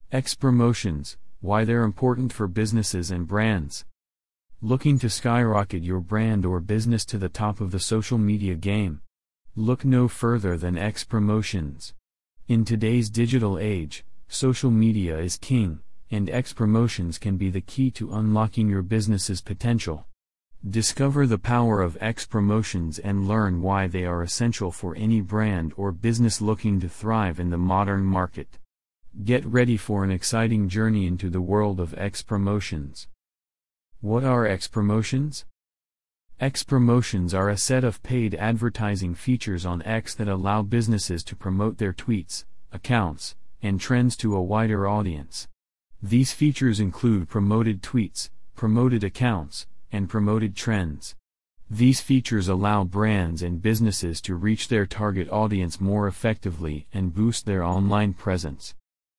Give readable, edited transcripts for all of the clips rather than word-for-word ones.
X promotions, why they're important for businesses and brands. Looking to skyrocket your brand or business to the top of the social media game? Look no further than X promotions. In today's digital age, social media is king, and X promotions can be the key to unlocking your business's potential. Discover the power of X promotions and learn why they are essential for any brand or business looking to thrive in the modern market. Get ready for an exciting journey into the world of X promotions. What are X promotions? X promotions are a set of paid advertising features on X that allow businesses to promote their tweets, accounts, and trends to a wider audience. These features include promoted tweets, promoted accounts, and promoted trends. These features allow brands and businesses to reach their target audience more effectively and boost their online presence.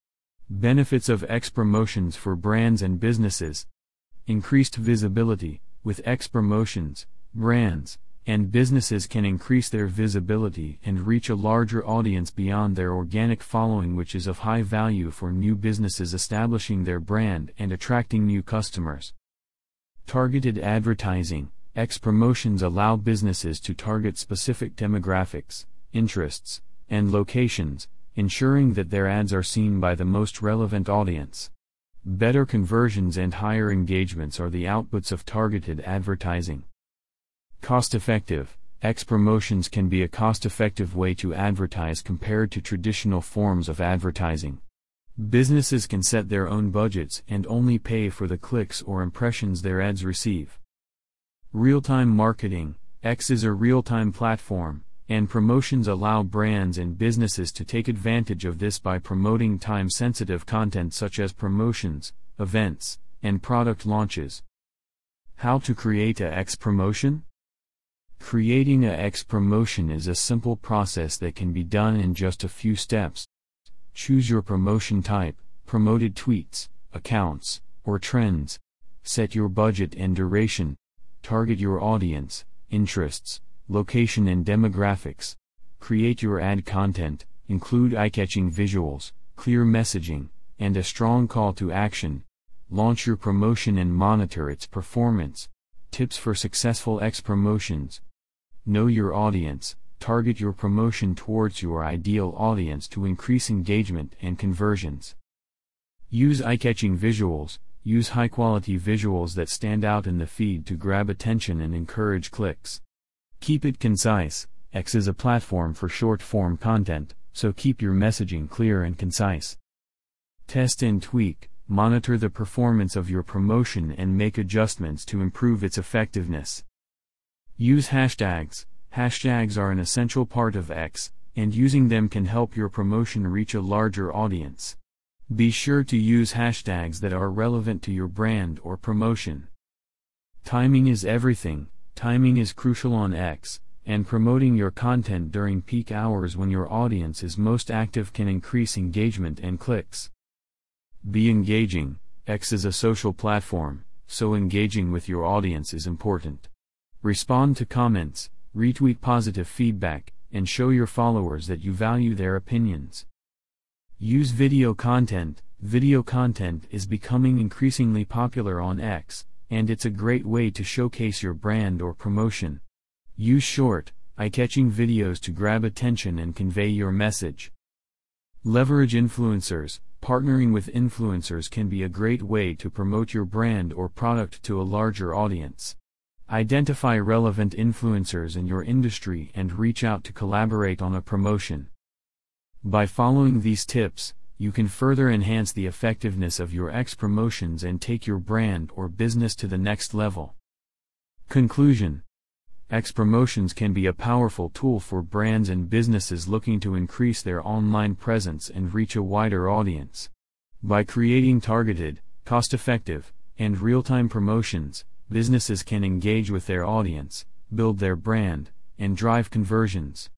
Benefits of X promotions for brands and businesses. Increased visibility. With X promotions, brands and businesses can increase their visibility and reach a larger audience beyond their organic following, which is of high value for new businesses establishing their brand and attracting new customers. Targeted advertising. X promotions allow businesses to target specific demographics, interests, and locations, ensuring that their ads are seen by the most relevant audience. Better conversions and higher engagements are the outputs of targeted advertising. Cost-effective. X promotions can be a cost-effective way to advertise compared to traditional forms of advertising. Businesses can set their own budgets and only pay for the clicks or impressions their ads receive. Real-time marketing. X is a real-time platform, and promotions allow brands and businesses to take advantage of this by promoting time-sensitive content such as promotions, events, and product launches. How to create a X promotion? Creating a X promotion is a simple process that can be done in just a few steps. Choose your promotion type, promoted tweets, accounts, or trends. Set your budget and duration. Target your audience, interests, location and demographics. Create your ad content, include eye-catching visuals, clear messaging, and a strong call to action. Launch your promotion and monitor its performance. Tips for successful X promotions. Know your audience. Target your promotion towards your ideal audience to increase engagement and conversions. Use eye-catching visuals. Use high-quality visuals that stand out in the feed to grab attention and encourage clicks. Keep it concise. X is a platform for short-form content, so keep your messaging clear and concise. Test and tweak. Monitor the performance of your promotion and make adjustments to improve its effectiveness. Use hashtags. Hashtags are an essential part of X, and using them can help your promotion reach a larger audience. Be sure to use hashtags that are relevant to your brand or promotion. Timing is everything. Timing is crucial on X, and promoting your content during peak hours when your audience is most active can increase engagement and clicks. Be engaging. X is a social platform, so engaging with your audience is important. Respond to comments, retweet positive feedback, and show your followers that you value their opinions. Use video content. Video content is becoming increasingly popular on X, and it's a great way to showcase your brand or promotion. Use short, eye-catching videos to grab attention and convey your message. Leverage influencers. Partnering with influencers can be a great way to promote your brand or product to a larger audience. Identify relevant influencers in your industry and reach out to collaborate on a promotion. By following these tips, you can further enhance the effectiveness of your X promotions and take your brand or business to the next level. Conclusion. X promotions can be a powerful tool for brands and businesses looking to increase their online presence and reach a wider audience. By creating targeted, cost-effective, and real-time promotions, businesses can engage with their audience, build their brand, and drive conversions.